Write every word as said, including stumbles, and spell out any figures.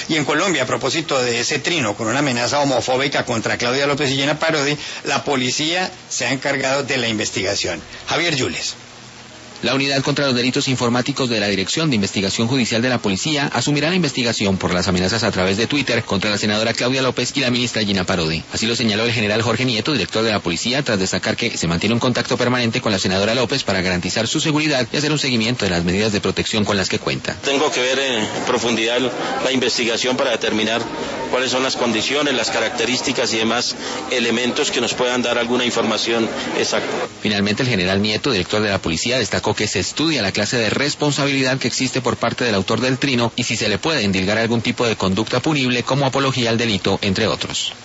Y en Colombia, a propósito de ese trino con una amenaza homofóbica contra Claudia López y Gina Parodi, la policía se ha encargado de la investigación. Javier Yules. La Unidad contra los Delitos Informáticos de la Dirección de Investigación Judicial de la Policía asumirá la investigación por las amenazas a través de Twitter contra la senadora Claudia López y la ministra Gina Parodi. Así lo señaló el general Jorge Nieto, director de la Policía, tras destacar que se mantiene un contacto permanente con la senadora López para garantizar su seguridad y hacer un seguimiento de las medidas de protección con las que cuenta. Tengo que ver en profundidad la investigación para determinar cuáles son las condiciones, las características y demás elementos que nos puedan dar alguna información exacta. Finalmente, el general Nieto, director de la Policía, destacó que se estudia la clase de responsabilidad que existe por parte del autor del trino y si se le puede endilgar algún tipo de conducta punible como apología al delito, entre otros.